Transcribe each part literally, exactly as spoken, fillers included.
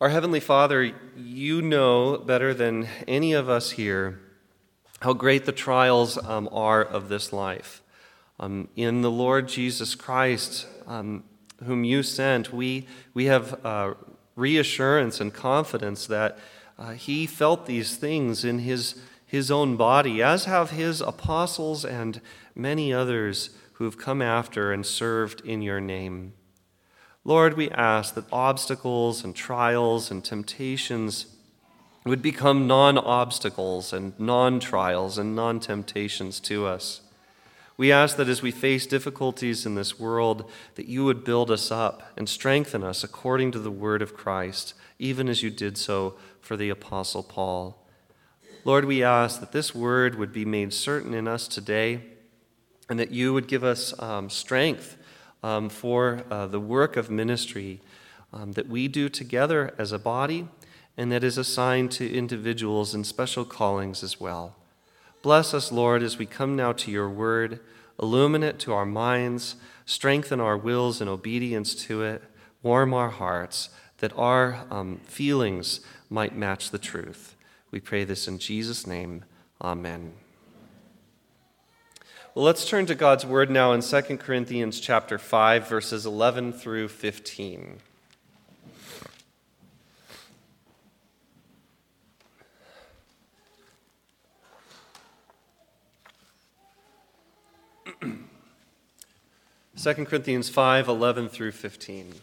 Our Heavenly Father, you know better than any of us here how great the trials um, are of this life. Um, in the Lord Jesus Christ, um, whom you sent, we, we have uh, reassurance and confidence that uh, he felt these things in his, his own body, as have his apostles and many others who have come after and served in your name. Lord, we ask that obstacles and trials and temptations would become non-obstacles and non-trials and non-temptations to us. We ask that as we face difficulties in this world, that you would build us up and strengthen us according to the word of Christ, even as you did so for the Apostle Paul. Lord, we ask that this word would be made certain in us today, and that you would give us um, strength um, for uh, the work of ministry um, that we do together as a body, and that is assigned to individuals in special callings as well. Bless us, Lord, as we come now to your word. Illumine it to our minds, strengthen our wills in obedience to it, warm our hearts, that our um, feelings might match the truth. We pray this in Jesus' name. Amen. Well, let's turn to God's word now in Second Corinthians chapter five, verses eleven through fifteen. Second Corinthians five, eleven through fifteen.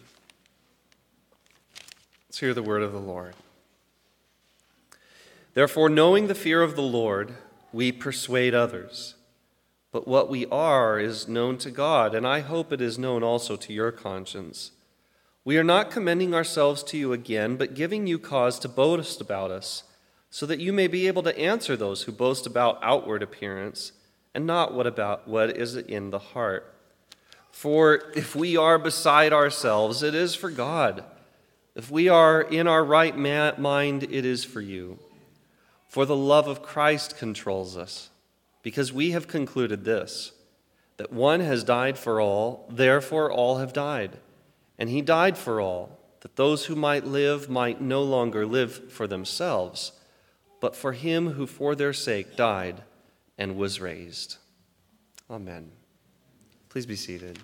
Let's hear the word of the Lord. Therefore, knowing the fear of the Lord, we persuade others. But what we are is known to God, and I hope it is known also to your conscience. We are not commending ourselves to you again, but giving you cause to boast about us, so that you may be able to answer those who boast about outward appearance, and not what about what is in the heart. For if we are beside ourselves, it is for God. If we are in our right mind, it is for you. For the love of Christ controls us, because we have concluded this, that one has died for all, therefore all have died. And he died for all, that those who might live might no longer live for themselves, but for him who for their sake died and was raised. Amen. Please be seated.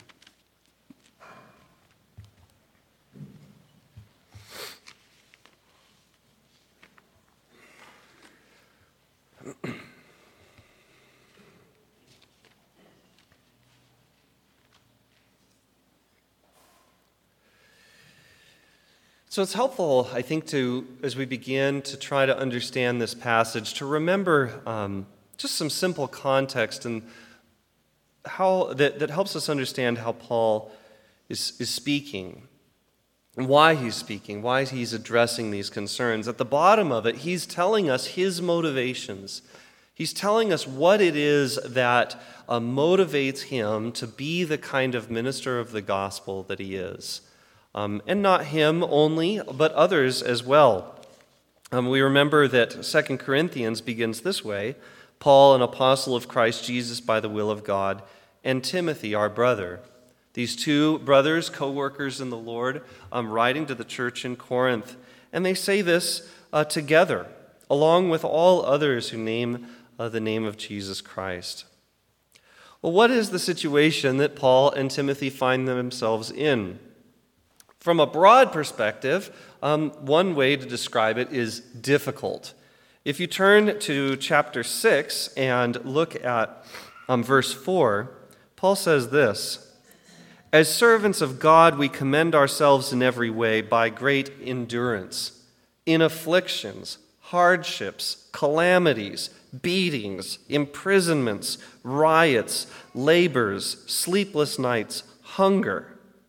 So it's helpful, I think, to, as we begin to try to understand this passage, to remember um, just some simple context and how that, that helps us understand how Paul is, is speaking and why he's speaking, why he's addressing these concerns. At the bottom of it, he's telling us his motivations. He's telling us what it is that uh, motivates him to be the kind of minister of the gospel that he is. Um, and not him only, but others as well. Um, we remember that Second Corinthians begins this way: Paul, an apostle of Christ Jesus by the will of God, and Timothy, our brother. These two brothers, co-workers in the Lord, um, writing to the church in Corinth. And they say this uh, together, along with all others who name uh, the name of Jesus Christ. Well, what is the situation that Paul and Timothy find themselves in? From a broad perspective, um, one way to describe it is difficult. If you turn to chapter six and look at um, verse four, Paul says this: "As servants of God, we commend ourselves in every way by great endurance, in afflictions, hardships, calamities, beatings, imprisonments, riots, labors, sleepless nights, hunger."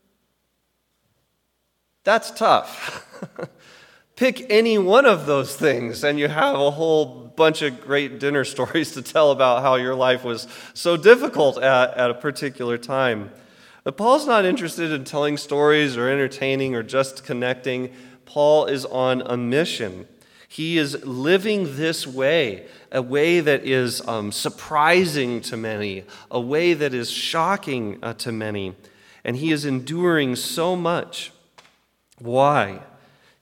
That's tough. Pick any one of those things, and you have a whole bunch of great dinner stories to tell about how your life was so difficult at, at a particular time. But Paul's not interested in telling stories or entertaining or just connecting. Paul is on a mission. He is living this way, a way that is um, surprising to many, a way that is shocking uh, to many, and he is enduring so much. Why?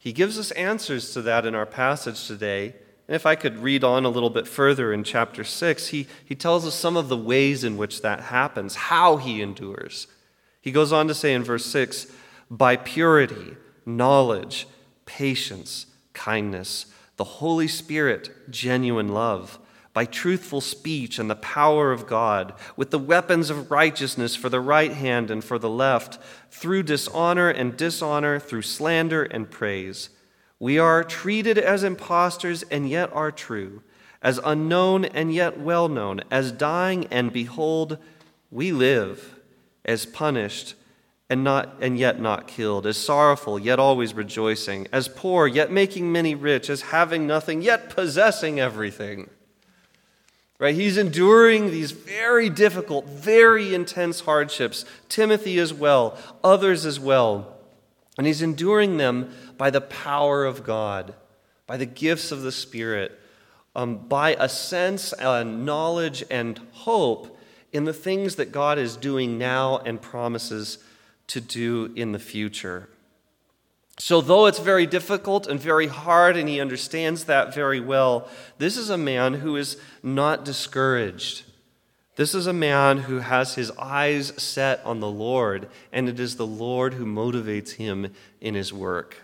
He gives us answers to that in our passage today. And if I could read on a little bit further in chapter six, he, he tells us some of the ways in which that happens, how he endures. He goes on to say in verse six, by purity, knowledge, patience, kindness, the Holy Spirit, genuine love, by truthful speech and the power of God, with the weapons of righteousness for the right hand and for the left, through dishonor and dishonor, through slander and praise. We are treated as impostors and yet are true, as unknown and yet well known, as dying and behold, we live, as punished and not and yet not killed, as sorrowful yet always rejoicing, as poor yet making many rich, as having nothing yet possessing everything. Right? He's enduring these very difficult, very intense hardships. Timothy as well, others as well. And he's enduring them by the power of God, by the gifts of the Spirit, um, by a sense and knowledge and hope in the things that God is doing now and promises to do in the future. So though it's very difficult and very hard, and he understands that very well, this is a man who is not discouraged. This is a man who has his eyes set on the Lord, and it is the Lord who motivates him in his work.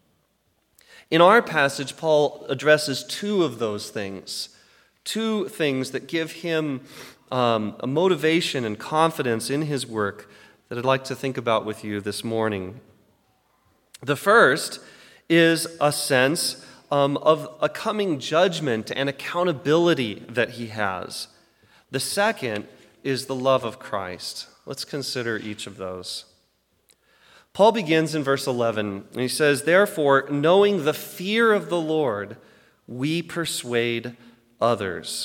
In our passage, Paul addresses two of those things, two things that give him um, a motivation and confidence in his work that I'd like to think about with you this morning. The first is a sense um, of a coming judgment and accountability that he has. The second is the love of Christ. Let's consider each of those. Paul begins in verse eleven, and he says, therefore, knowing the fear of the Lord, we persuade others.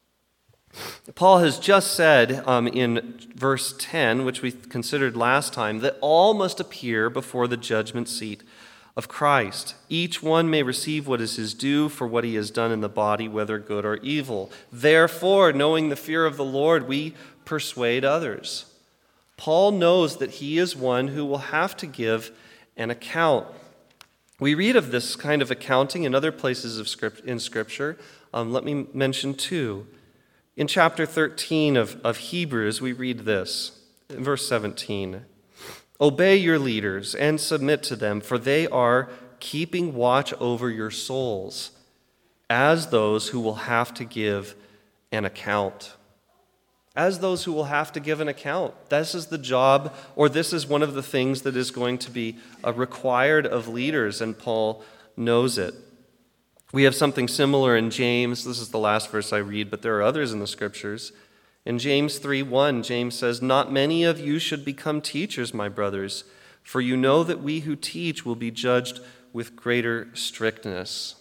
Paul has just said um, in verse ten, which we considered last time, that all must appear before the judgment seat of Christ. Each one may receive what is his due for what he has done in the body, whether good or evil. Therefore, knowing the fear of the Lord, we persuade others. Paul knows that he is one who will have to give an account. We read of this kind of accounting in other places of script, in Scripture. Um, let me mention two. In chapter thirteen of, of Hebrews, we read this, in verse seventeen. Obey your leaders and submit to them, for they are keeping watch over your souls, as those who will have to give an account. As those who will have to give an account. This is the job, or this is one of the things that is going to be uh, required of leaders, and Paul knows it. We have something similar in James. This is the last verse I read, but there are others in the Scriptures. In James three one, James says, not many of you should become teachers, my brothers, for you know that we who teach will be judged with greater strictness.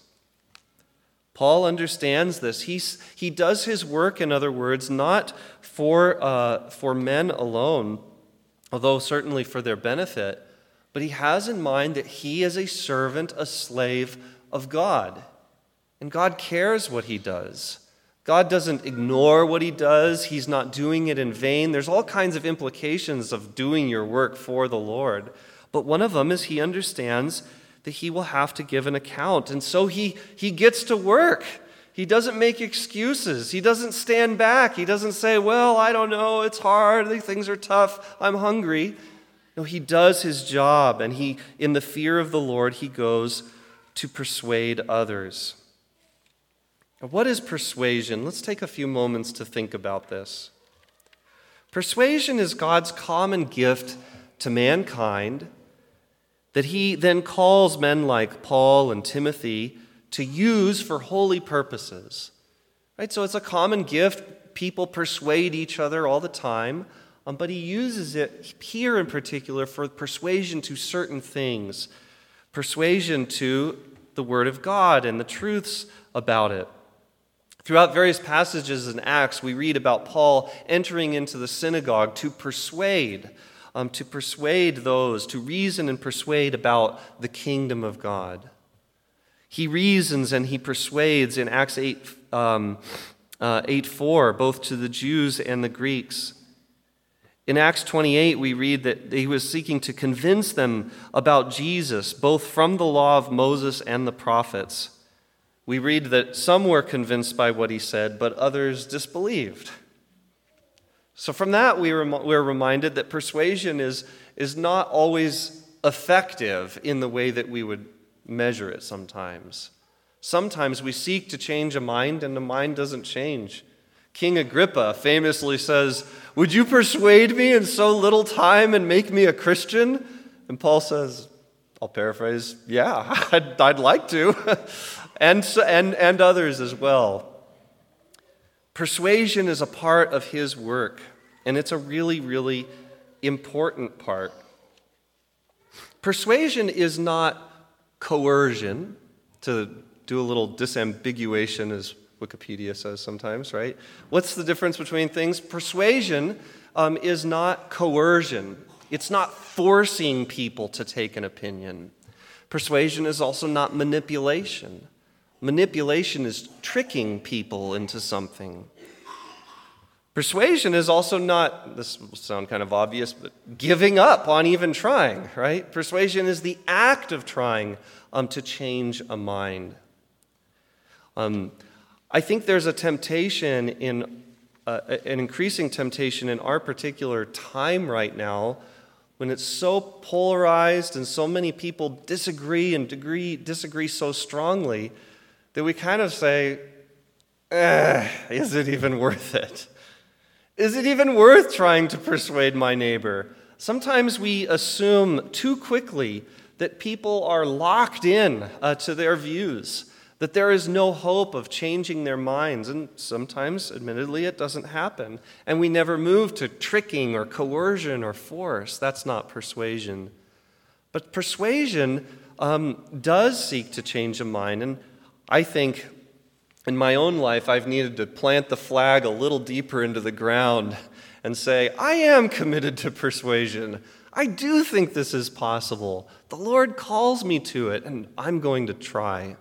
Paul understands this. He's, he does his work, in other words, not for, uh, for men alone, although certainly for their benefit, but he has in mind that he is a servant, a slave of God. And God cares what he does. God doesn't ignore what he does. He's not doing it in vain. There's all kinds of implications of doing your work for the Lord. But one of them is he understands that he will have to give an account. And so he, he gets to work. He doesn't make excuses. He doesn't stand back. He doesn't say, well, I don't know, it's hard, things are tough, I'm hungry. No, he does his job, and he, in the fear of the Lord, he goes to persuade others. What is persuasion? Let's take a few moments to think about this. Persuasion is God's common gift to mankind that he then calls men like Paul and Timothy to use for holy purposes. Right? So it's a common gift. People persuade each other all the time, um, but he uses it here in particular for persuasion to certain things. Persuasion to the Word of God and the truths about it. Throughout various passages in Acts, we read about Paul entering into the synagogue to persuade, um, to persuade those, to reason and persuade about the kingdom of God. He reasons and he persuades in Acts eight, um, uh, eight four, both to the Jews and the Greeks. In Acts twenty-eight, we read that he was seeking to convince them about Jesus, both from the law of Moses and the prophets. We read that some were convinced by what he said, but others disbelieved. So from that, we rem- we're reminded that persuasion is, is not always effective in the way that we would measure it sometimes. Sometimes we seek to change a mind, and the mind doesn't change. King Agrippa famously says, "Would you persuade me in so little time and make me a Christian?" And Paul says, I'll paraphrase, yeah, I'd, I'd like to. and, so, and, and others as well. Persuasion is a part of his work, and it's a really, really important part. Persuasion is not coercion, to do a little disambiguation, as Wikipedia says sometimes, right? What's the difference between things? Persuasion um, is not coercion. It's not forcing people to take an opinion. Persuasion is also not manipulation. Manipulation is tricking people into something. Persuasion is also not, this will sound kind of obvious, but giving up on even trying, right? Persuasion is the act of trying um, to change a mind. Um, I think there's a temptation in, uh, an increasing temptation in our particular time right now, when it's so polarized and so many people disagree and degree, disagree so strongly, that we kind of say, eh, is it even worth it? Is it even worth trying to persuade my neighbor? Sometimes we assume too quickly that people are locked in uh, to their views, that there is no hope of changing their minds, and sometimes, admittedly, it doesn't happen. And we never move to tricking or coercion or force. That's not persuasion. But persuasion um, does seek to change a mind, and I think in my own life, I've needed to plant the flag a little deeper into the ground and say, I am committed to persuasion. I do think this is possible. The Lord calls me to it, and I'm going to try.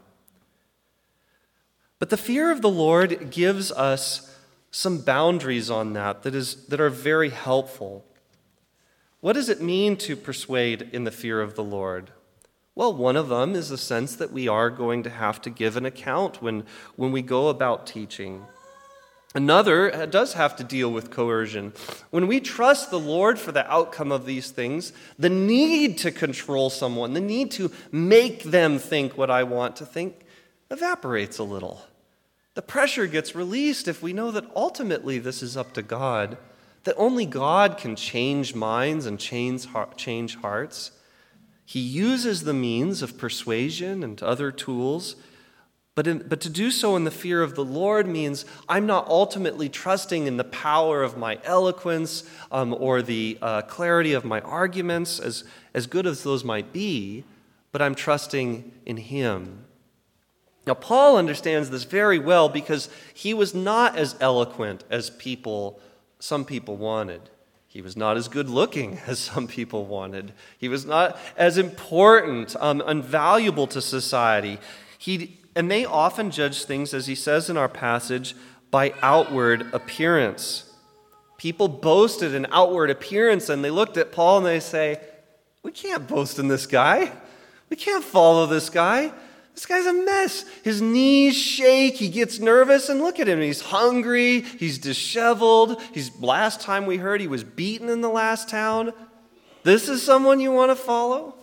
But the fear of the Lord gives us some boundaries on that that is, that are very helpful. What does it mean to persuade in the fear of the Lord? Well, one of them is the sense that we are going to have to give an account when, when we go about teaching. Another does have to deal with coercion. When we trust the Lord for the outcome of these things, the need to control someone, the need to make them think what I want to think, evaporates a little. The pressure gets released if we know that ultimately this is up to God, that only God can change minds and change change hearts. He uses the means of persuasion and other tools, but, in, but to do so in the fear of the Lord means I'm not ultimately trusting in the power of my eloquence um, or the uh, clarity of my arguments, as, as good as those might be, but I'm trusting in Him. Now, Paul understands this very well because he was not as eloquent as people, some people wanted. He was not as good looking as some people wanted. He was not as important um, and valuable to society. He, and they often judge things, as he says in our passage, by outward appearance. People boasted in outward appearance, and they looked at Paul and they say, we can't boast in this guy. We can't follow this guy. This guy's a mess. His knees shake. He gets nervous. And look at him. He's hungry. He's disheveled. He's, last time we heard, he was beaten in the last town. This is someone you want to follow?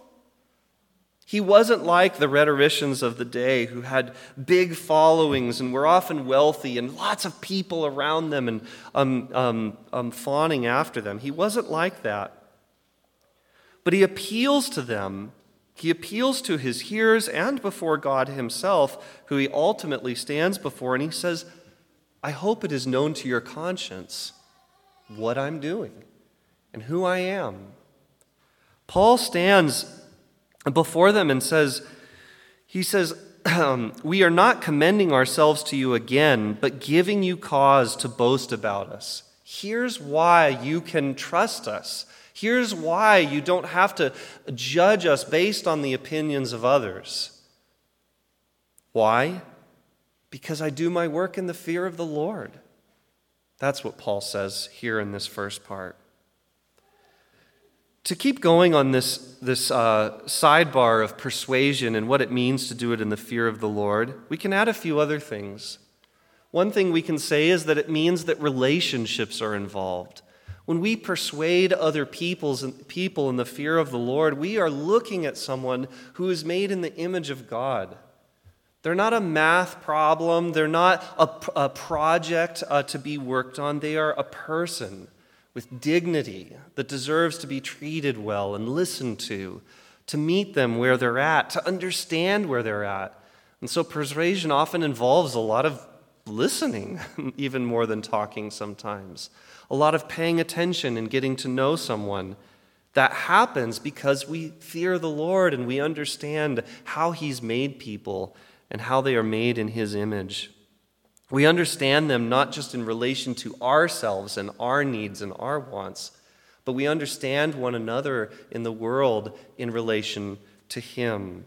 He wasn't like the rhetoricians of the day who had big followings and were often wealthy and lots of people around them and um, um, um, fawning after them. He wasn't like that. But he appeals to them. He appeals to his hearers and before God himself, who he ultimately stands before, and he says, I hope it is known to your conscience what I'm doing and who I am. Paul stands before them and says, he says, um, we are not commending ourselves to you again, but giving you cause to boast about us. Here's why you can trust us. Here's why you don't have to judge us based on the opinions of others. Why? Because I do my work in the fear of the Lord. That's what Paul says here in this first part. To keep going on this, this uh, sidebar of persuasion and what it means to do it in the fear of the Lord, we can add a few other things. One thing we can say is that it means that relationships are involved. When we persuade other people's, people in the fear of the Lord, we are looking at someone who is made in the image of God. They're not a math problem. They're not a, a project uh, to be worked on. They are a person with dignity that deserves to be treated well and listened to, to meet them where they're at, to understand where they're at. And so persuasion often involves a lot of listening, even more than talking sometimes. A lot of paying attention and getting to know someone. That happens because we fear the Lord and we understand how He's made people and how they are made in His image. We understand them not just in relation to ourselves and our needs and our wants, but we understand one another in the world in relation to Him.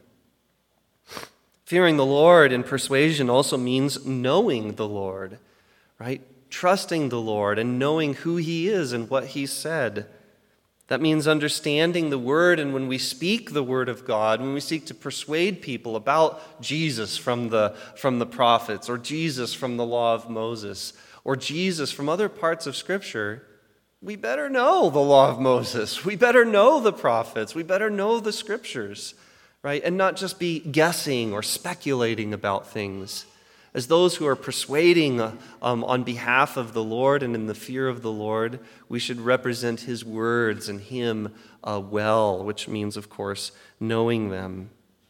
Fearing the Lord in persuasion also means knowing the Lord, right? Trusting the Lord and knowing who He is and what He said. That means understanding the Word, and when we speak the Word of God, when we seek to persuade people about Jesus from the, from the prophets, or Jesus from the law of Moses, or Jesus from other parts of Scripture, we better know the law of Moses. We better know the prophets. We better know the Scriptures, right? And not just be guessing or speculating about things. As those who are persuading um, on behalf of the Lord and in the fear of the Lord, we should represent His words and Him uh, well, which means, of course, knowing them.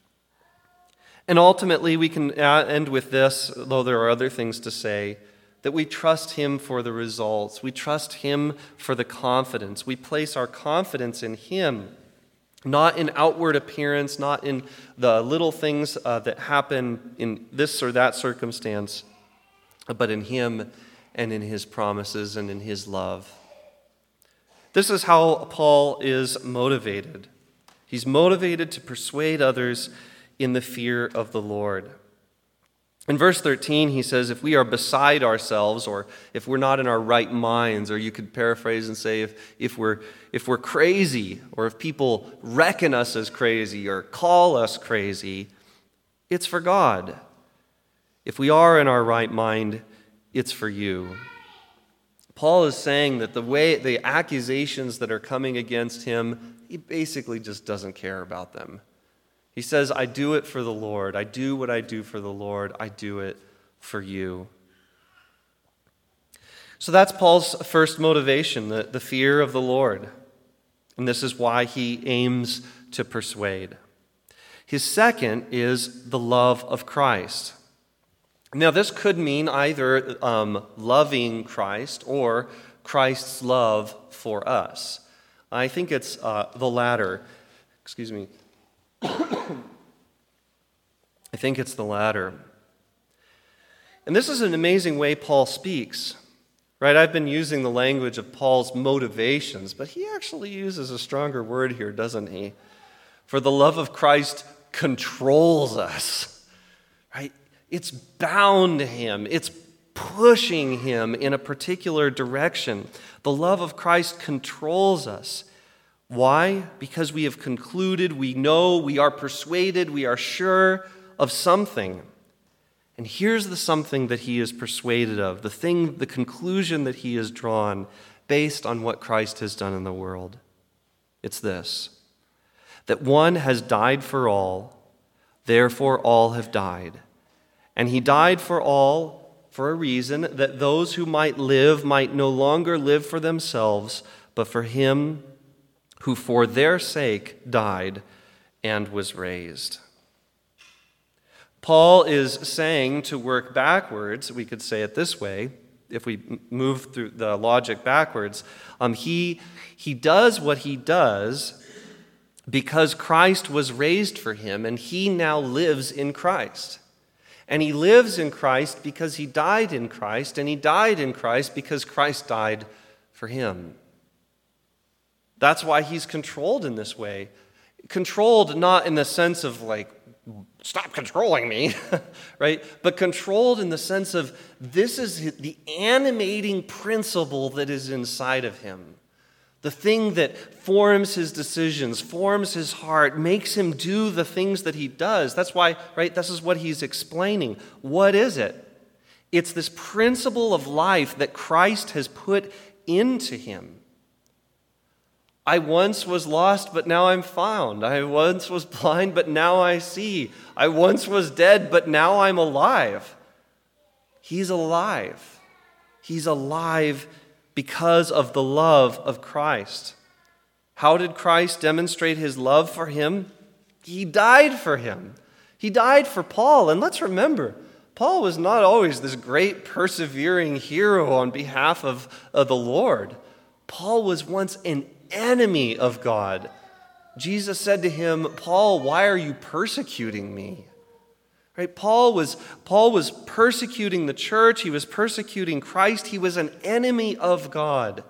And ultimately, we can end with this, though there are other things to say, that we trust Him for the results. We trust Him for the confidence. We place our confidence in Him. Not in outward appearance, not in the little things uh, that happen in this or that circumstance, but in Him and in His promises and in His love. This is how Paul is motivated. He's motivated to persuade others in the fear of the Lord. In verse thirteen, he says, if we are beside ourselves, or if we're not in our right minds, or you could paraphrase and say, if, if, we're, if we're crazy, or if people reckon us as crazy, or call us crazy, it's for God. If we are in our right mind, it's for you. Paul is saying that the way, the accusations that are coming against him, he basically just doesn't care about them. He says, I do it for the Lord. I do what I do for the Lord. I do it for you. So that's Paul's first motivation, the, the fear of the Lord. And this is why he aims to persuade. His second is the love of Christ. Now, this could mean either um, loving Christ or Christ's love for us. I think it's uh, the latter. Excuse me. I think it's the latter. And this is an amazing way Paul speaks, right? I've been using the language of Paul's motivations, but he actually uses a stronger word here, doesn't he? For the love of Christ controls us, right? It's bound to him. It's pushing him in a particular direction. The love of Christ controls us. Why? Because we have concluded, we know, we are persuaded, we are sure of something. And here's the something that he is persuaded of, the thing, the conclusion that he has drawn based on what Christ has done in the world. It's this, that one has died for all, therefore all have died. And he died for all for a reason, that those who might live might no longer live for themselves, but for him who for their sake died and was raised. Paul is saying to work backwards, we could say it this way, if we move through the logic backwards, um, he, he does what he does because Christ was raised for him, and he now lives in Christ. And he lives in Christ because he died in Christ, and he died in Christ because Christ died for him. That's why he's controlled in this way. Controlled not in the sense of like, stop controlling me, right? But controlled in the sense of this is the animating principle that is inside of him. The thing that forms his decisions, forms his heart, makes him do the things that he does. That's why, right, this is what he's explaining. What is it? It's this principle of life that Christ has put into him. I once was lost, but now I'm found. I once was blind, but now I see. I once was dead, but now I'm alive. He's alive. He's alive because of the love of Christ. How did Christ demonstrate his love for him? He died for him. He died for Paul. And let's remember, Paul was not always this great persevering hero on behalf of, of the Lord. Paul was once an enemy of God. Jesus said to him, Paul, why are you persecuting me? Right? Paul was, Paul was persecuting the church. He was persecuting Christ. He was an enemy of God.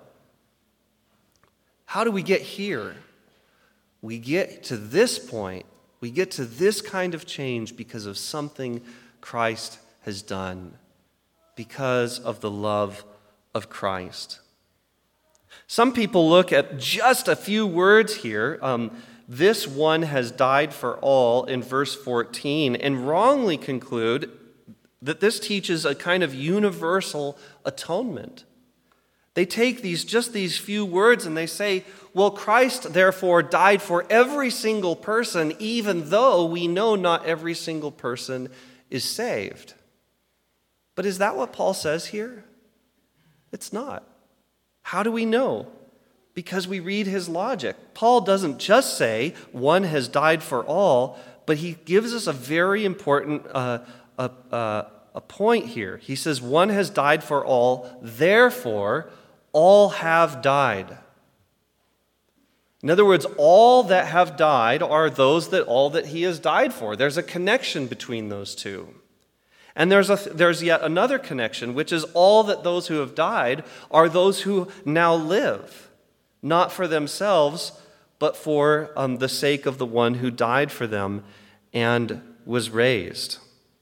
How do we get here? We get to this point. We get to this kind of change because of something Christ has done, because of the love of Christ. Some people look at just a few words here. Um, this one has died for all in verse fourteen, and wrongly conclude that this teaches a kind of universal atonement. They take these just these few words and they say, well, Christ therefore died for every single person, even though we know not every single person is saved. But is that what Paul says here? It's not. How do we know? Because we read his logic. Paul doesn't just say one has died for all, but he gives us a very important uh, a, uh, a point here. He says one has died for all, therefore all have died. In other words, all that have died are those that all that he has died for. There's a connection between those two. And there's a, there's yet another connection, which is all that those who have died are those who now live, not for themselves, but for um, the sake of the one who died for them and was raised.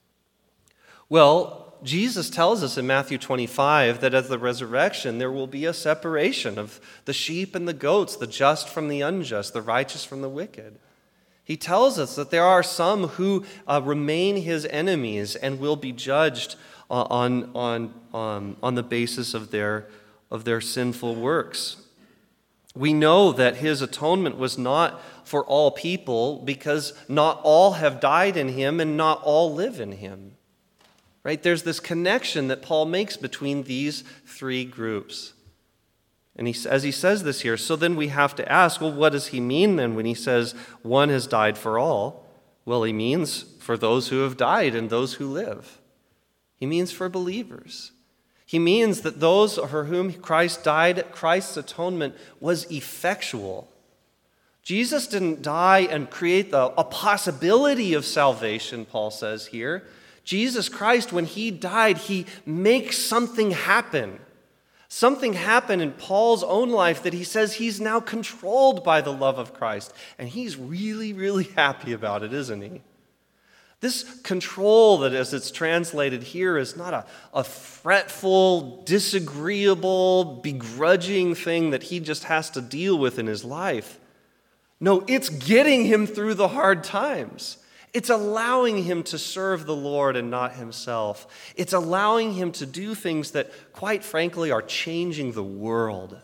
Well, Jesus tells us in Matthew twenty-five that at the resurrection there will be a separation of the sheep and the goats, the just from the unjust, the righteous from the wicked. He tells us that there are some who uh, remain his enemies and will be judged uh, on, on, on, on the basis of their, of their sinful works. We know that his atonement was not for all people because not all have died in him and not all live in him. Right? There's this connection that Paul makes between these three groups. And he, as he says this here, so then we have to ask, well, what does he mean then when he says one has died for all? Well, he means for those who have died and those who live. He means for believers. He means that those for whom Christ died, Christ's atonement was effectual. Jesus didn't die and create the, a possibility of salvation, Paul says here. Jesus Christ, when he died, he makes something happen. Something happened in Paul's own life that he says he's now controlled by the love of Christ. And he's really, really happy about it, isn't he? This control that as it's translated here is not a, a fretful, disagreeable, begrudging thing that he just has to deal with in his life. No, it's getting him through the hard times. It's allowing him to serve the Lord and not himself. It's allowing him to do things that, quite frankly, are changing the world.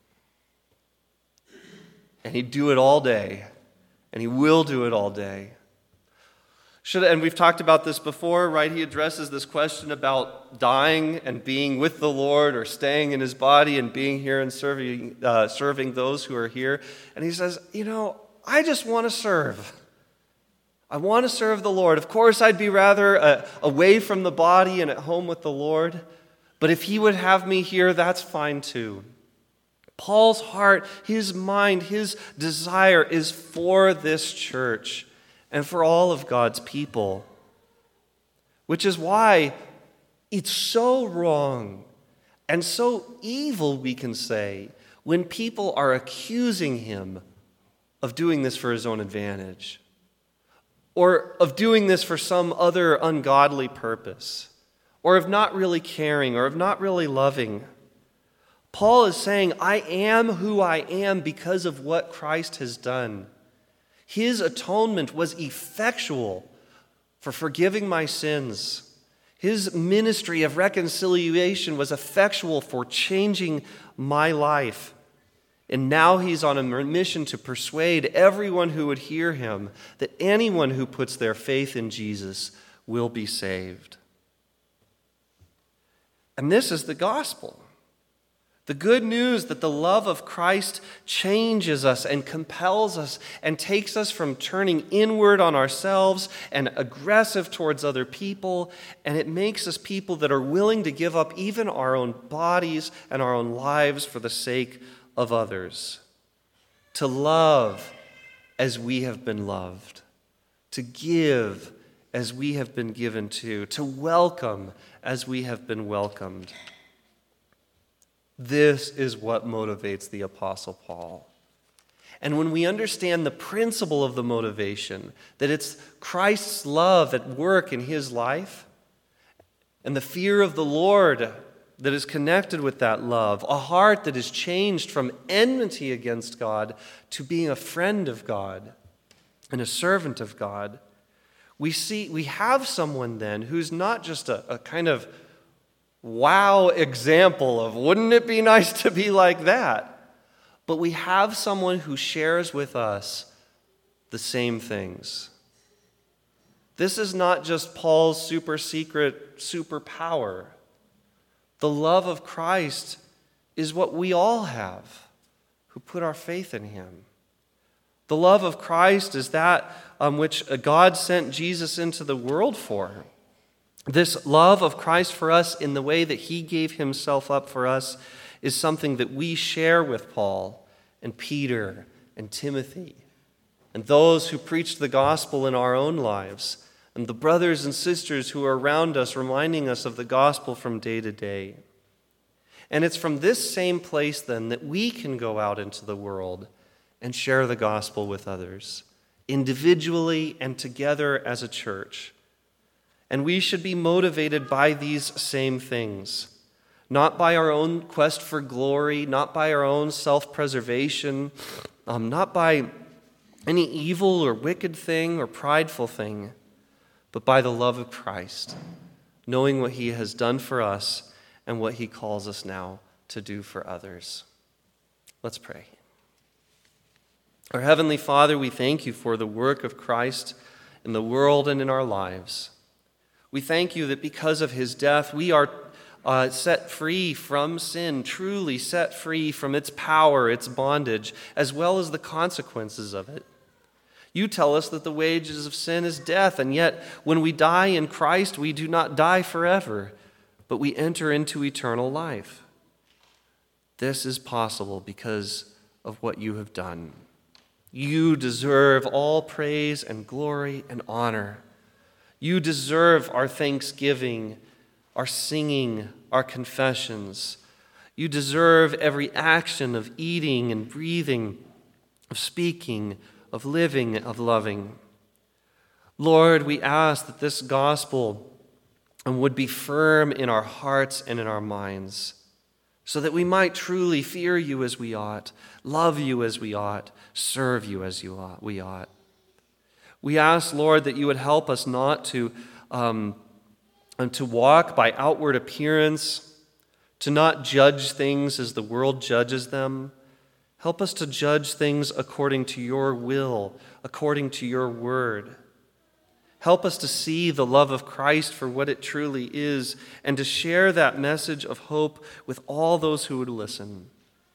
And he'd do it all day. And he will do it all day. Should, and we've talked about this before, right? He addresses this question about dying and being with the Lord or staying in his body and being here and serving, uh, serving those who are here. And he says, you know, I just want to serve. I want to serve the Lord. Of course, I'd be rather uh, away from the body and at home with the Lord. But if he would have me here, that's fine too. Paul's heart, his mind, his desire is for this church and for all of God's people. Which is why it's so wrong and so evil, we can say, when people are accusing him of doing this for his own advantage, or of doing this for some other ungodly purpose, or of not really caring, or of not really loving. Paul is saying, I am who I am because of what Christ has done. His atonement was effectual for forgiving my sins. His ministry of reconciliation was effectual for changing my life. And now he's on a mission to persuade everyone who would hear him that anyone who puts their faith in Jesus will be saved. And this is the gospel. The good news that the love of Christ changes us and compels us and takes us from turning inward on ourselves and aggressive towards other people, and it makes us people that are willing to give up even our own bodies and our own lives for the sake of others. To love as we have been loved. To give as we have been given to. To welcome as we have been welcomed. This is what motivates the Apostle Paul. And when we understand the principle of the motivation, that it's Christ's love at work in his life, and the fear of the Lord that is connected with that love, a heart that is changed from enmity against God to being a friend of God and a servant of God, we see we have someone then who's not just a, a kind of wow example of wouldn't it be nice to be like that? But we have someone who shares with us the same things. This is not just Paul's super secret superpower. The love of Christ is what we all have who put our faith in him. The love of Christ is that um, which God sent Jesus into the world for. This love of Christ for us in the way that he gave himself up for us is something that we share with Paul and Peter and Timothy and those who preach the gospel in our own lives and the brothers and sisters who are around us reminding us of the gospel from day to day. And it's from this same place then that we can go out into the world and share the gospel with others, individually and together as a church. And we should be motivated by these same things, not by our own quest for glory, not by our own self-preservation, um, not by any evil or wicked thing or prideful thing, but by the love of Christ, knowing what he has done for us and what he calls us now to do for others. Let's pray. Our Heavenly Father, we thank you for the work of Christ in the world and in our lives. We thank you that because of his death, we are uh, set free from sin, truly set free from its power, its bondage, as well as the consequences of it. You tell us that the wages of sin is death, and yet when we die in Christ, we do not die forever, but we enter into eternal life. This is possible because of what you have done. You deserve all praise and glory and honor. You deserve our thanksgiving, our singing, our confessions. You deserve every action of eating and breathing, of speaking, of living, of loving. Lord, we ask that this gospel would be firm in our hearts and in our minds, so that we might truly fear you as we ought, love you as we ought, serve you as you ought, we ought. We ask, Lord, that you would help us not to, um, to walk by outward appearance, to not judge things as the world judges them. Help us to judge things according to your will, according to your word. Help us to see the love of Christ for what it truly is and to share that message of hope with all those who would listen.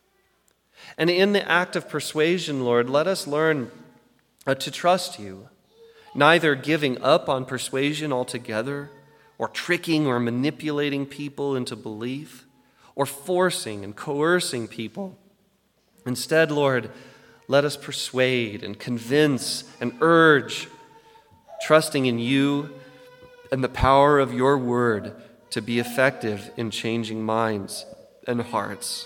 And in the act of persuasion, Lord, let us learn uh, to trust you, neither giving up on persuasion altogether, or tricking or manipulating people into belief, or forcing and coercing people. Instead, Lord, let us persuade and convince and urge, trusting in you and the power of your word to be effective in changing minds and hearts.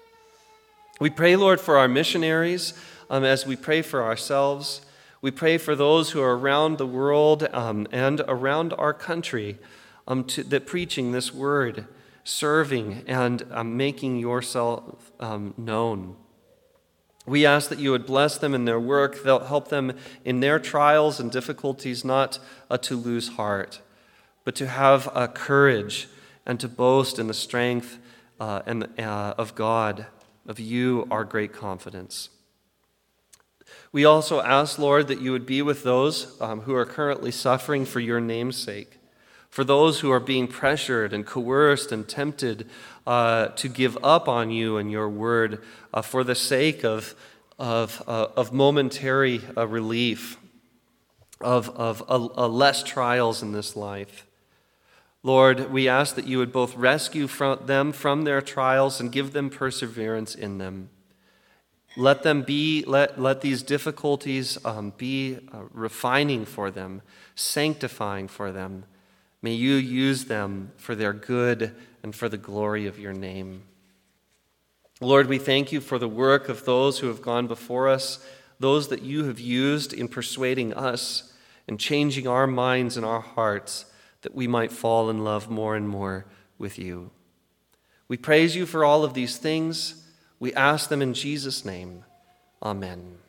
We pray, Lord, for our missionaries um, as we pray for ourselves. We pray for those who are around the world um, and around our country um, to, that preaching this word, serving and um, making yourself um, known. We ask that you would bless them in their work, they'll help them in their trials and difficulties not uh, to lose heart, but to have uh, courage and to boast in the strength uh, and, uh, of God, of you, our great confidence. We also ask, Lord, that you would be with those um, who are currently suffering for your name's sake, for those who are being pressured and coerced and tempted uh, to give up on you and your word uh, for the sake of, of, uh, of momentary uh, relief, of, of uh, uh, less trials in this life. Lord, we ask that you would both rescue from them from their trials and give them perseverance in them. Let them be, let, let these difficulties um, be uh, refining for them, sanctifying for them. May you use them for their good and for the glory of your name. Lord, we thank you for the work of those who have gone before us, those that you have used in persuading us and changing our minds and our hearts that we might fall in love more and more with you. We praise you for all of these things. We ask them in Jesus' name. Amen.